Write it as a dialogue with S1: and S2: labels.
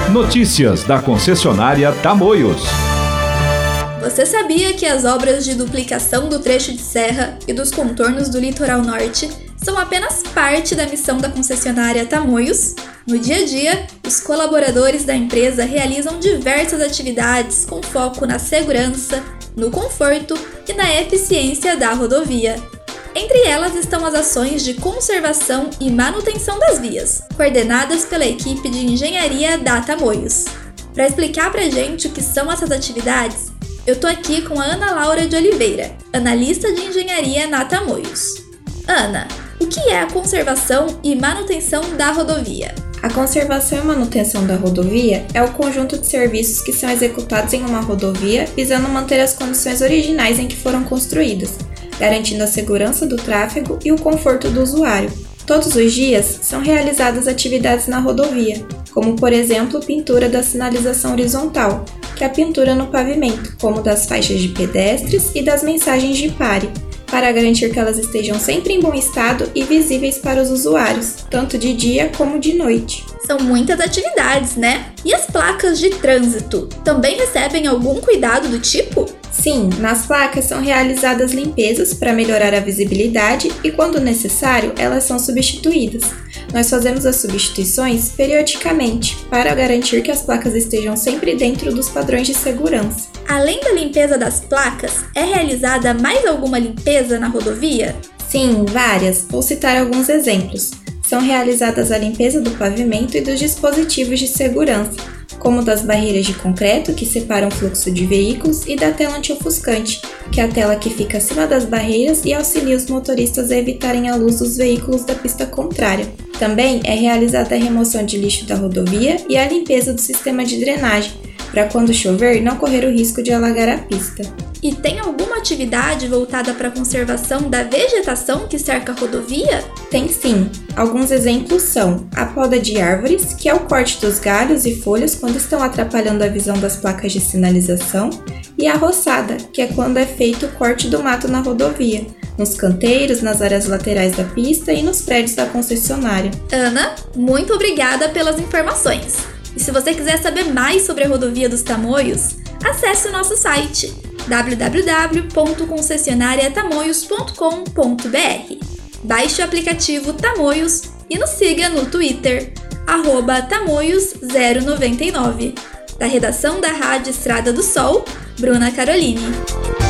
S1: Notícias da concessionária Tamoios.
S2: Você sabia que as obras de duplicação do trecho de serra e dos contornos do litoral norte são apenas parte da missão da concessionária Tamoios? No dia a dia, os colaboradores da empresa realizam diversas atividades com foco na segurança, no conforto e na eficiência da rodovia. Entre elas estão as ações de conservação e manutenção das vias, coordenadas pela equipe de engenharia da Tamoios. Para explicar pra gente o que são essas atividades, eu tô aqui com a Ana Laura de Oliveira, analista de engenharia na Tamoios. Ana, o que é a conservação e manutenção da rodovia?
S3: A conservação e manutenção da rodovia é o conjunto de serviços que são executados em uma rodovia visando manter as condições originais em que foram construídas, garantindo a segurança do tráfego e o conforto do usuário. Todos os dias são realizadas atividades na rodovia, como por exemplo pintura da sinalização horizontal, que é a pintura no pavimento, como das faixas de pedestres e das mensagens de pare, para garantir que elas estejam sempre em bom estado e visíveis para os usuários, tanto de dia como de noite.
S2: São muitas atividades, né? E as placas de trânsito também recebem algum cuidado do tipo?
S3: Sim, nas placas são realizadas limpezas para melhorar a visibilidade e, quando necessário, elas são substituídas. Nós fazemos as substituições periodicamente para garantir que as placas estejam sempre dentro dos padrões de segurança.
S2: Além da limpeza das placas, é realizada mais alguma limpeza na rodovia?
S3: Sim, várias. Vou citar alguns exemplos. São realizadas a limpeza do pavimento e dos dispositivos de segurança, como das barreiras de concreto que separam o fluxo de veículos e da tela anti-ofuscante, que é a tela que fica acima das barreiras e auxilia os motoristas a evitarem a luz dos veículos da pista contrária. Também é realizada a remoção de lixo da rodovia e a limpeza do sistema de drenagem, para quando chover não correr o risco de alagar a pista.
S2: E tem alguma atividade voltada para a conservação da vegetação que cerca a rodovia?
S3: Tem sim. Alguns exemplos são a poda de árvores, que é o corte dos galhos e folhas quando estão atrapalhando a visão das placas de sinalização, e a roçada, que é quando é feito o corte do mato na rodovia, nos canteiros, nas áreas laterais da pista e nos prédios da concessionária.
S2: Ana, muito obrigada pelas informações. E se você quiser saber mais sobre a rodovia dos Tamoios, acesse o nosso site www.concessionariatamoios.com.br. Baixe o aplicativo Tamoios e nos siga no Twitter, @Tamoios099. Da redação da Rádio Estrada do Sol, Bruna Caroline.